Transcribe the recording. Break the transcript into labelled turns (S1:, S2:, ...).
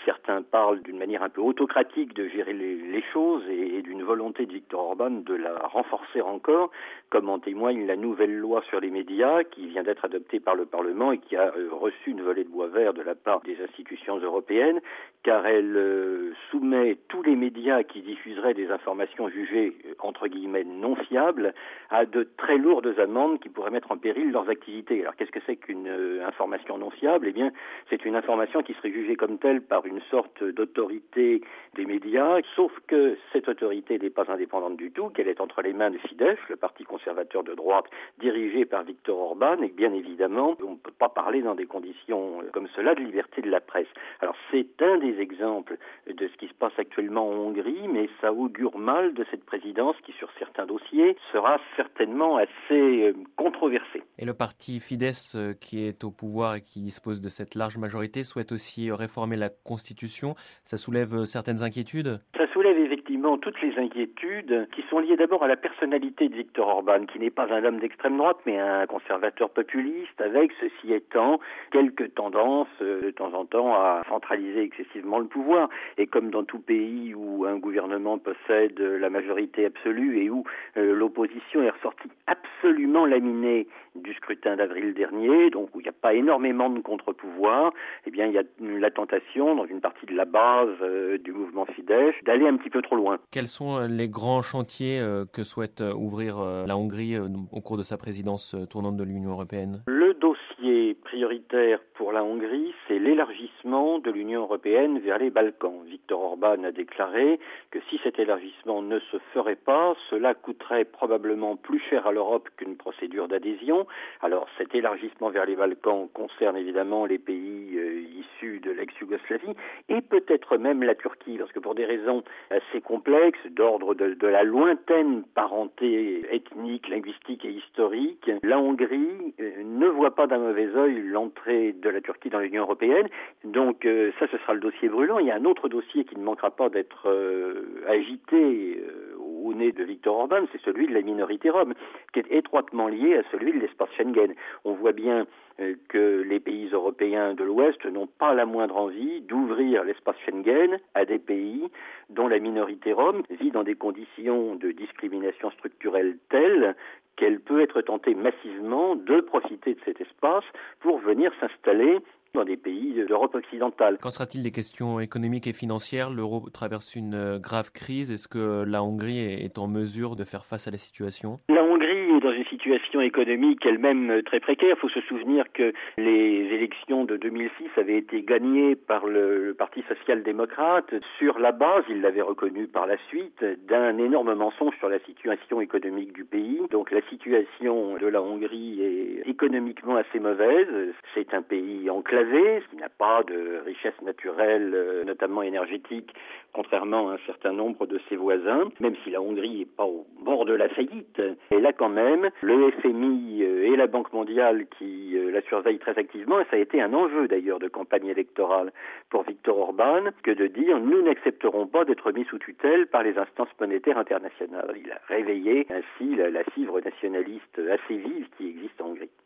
S1: Certains parlent d'une manière un peu autocratique de gérer les choses et d'une volonté de Viktor Orban de la renforcer encore, comme en témoigne la nouvelle loi sur les médias qui vient d'être adoptée par le Parlement et qui a reçu une volée de bois vert de la part des institutions européennes, car elle soumet tous les médias qui diffuseraient des informations jugées entre guillemets non fiables à de très lourdes amendes qui pourraient mettre en péril leurs activités. Alors qu'est-ce que c'est qu'une information non fiable ? Eh bien, c'est une information qui serait jugée comme telle par une sorte d'autorité des médias, sauf que cette autorité n'est pas indépendante du tout, qu'elle est entre les mains de Fidesz, le parti conservateur de droite dirigé par Viktor Orban, et que bien évidemment, on ne peut pas parler dans des conditions comme cela de liberté de la presse. Alors c'est un des exemples de ce qui se passe actuellement en Hongrie, mais ça augure mal de cette présidence qui, sur certains dossiers, sera certainement assez controversée.
S2: Et le parti Fidesz, qui est au pouvoir et qui dispose de cette large majorité, souhaite aussi réformer la Constitution. Ça soulève certaines inquiétudes ?
S1: Ça soulève effectivement toutes les inquiétudes qui sont liées d'abord à la personnalité de Viktor Orban, qui n'est pas un homme d'extrême droite, mais un conservateur populiste, avec, ceci étant, quelques tendances de temps en temps à centraliser excessivement le pouvoir. Et comme dans tout pays où un gouvernement possède la majorité absolue et où l'opposition est ressortie absolument laminée du scrutin d'avril dernier, donc où il n'y a pas énormément de contre-pouvoir, eh bien il y a la tentation, dans une partie de la base du mouvement Fidesz, d'aller un petit peu trop loin.
S2: Quels sont les grands chantiers que souhaite ouvrir la Hongrie au cours de sa présidence tournante de l'Union européenne ?
S1: Le dossier prioritaire pour la Hongrie, c'est l'élargissement de l'Union européenne vers les Balkans. Viktor Orban a déclaré que si cet élargissement ne se ferait pas, cela coûterait probablement plus cher à l'Europe qu'une procédure d'adhésion. Alors cet élargissement vers les Balkans concerne évidemment les pays issus de l'ex-Yougoslavie et peut-être même la Turquie, parce que pour des raisons assez complexes, d'ordre de la lointaine parenté ethnique, linguistique et historique, la Hongrie ne voit pas d'un mauvais œil l'entrée de la Turquie dans l'Union européenne. Donc ça, ce sera le dossier brûlant. Il y a un autre dossier qui ne manquera pas d'être agité au nez de Viktor Orban, c'est celui de la minorité rome, qui est étroitement lié à celui de l'espace Schengen. On voit bien que les pays européens de l'Ouest n'ont pas la moindre envie d'ouvrir l'espace Schengen à des pays dont la minorité rome vit dans des conditions de discrimination structurelle telles qu'elle peut être tentée massivement de profiter de cet espace pour venir s'installer dans des pays d'Europe occidentale.
S2: Qu'en sera-t-il des questions économiques et financières ? L'euro traverse une grave crise. Est-ce que la Hongrie est en mesure de faire face à la situation ?
S1: La Hongrie est dans une situation économique elle-même très précaire. Il faut se souvenir que les élections de 2006 avaient été gagnées par le Parti social-démocrate sur la base, il l'avait reconnu par la suite, d'un énorme mensonge sur la situation économique du pays. Donc la situation de la Hongrie est économiquement assez mauvaise. C'est un pays enclavé, qui n'a pas de richesse naturelle, notamment énergétique, contrairement à un certain nombre de ses voisins. Même si la Hongrie n'est pas au bord de la faillite, elle a quand même le FMI et la Banque mondiale qui la surveillent très activement. Et ça a été un enjeu d'ailleurs de campagne électorale pour Viktor Orban que de dire « nous n'accepterons pas d'être mis sous tutelle par les instances monétaires internationales ». Il a réveillé ainsi la fibre nationaliste assez vive qui existe en Hongrie.